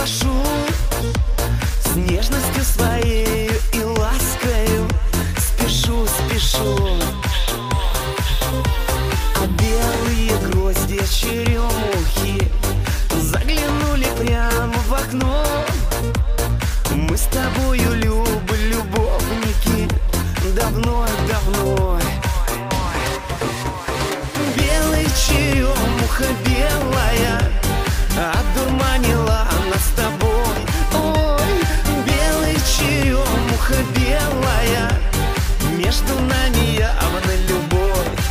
прошу, с нежностью своей и ласкою спешу, спешу. А белые гроздья черемухи заглянули прямо в окно. Мы с тобою, любовники, давно. Белая черемуха белая одурманила нас с тобой. Ой, белая черемуха белая, между нами явно любовь.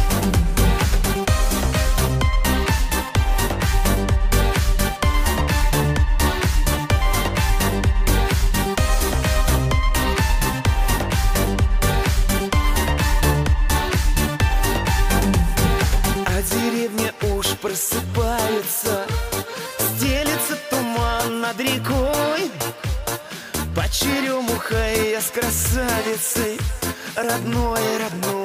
Деревня уж просыпается, стелется туман над рекой. Под черемухой я с красавицей родной.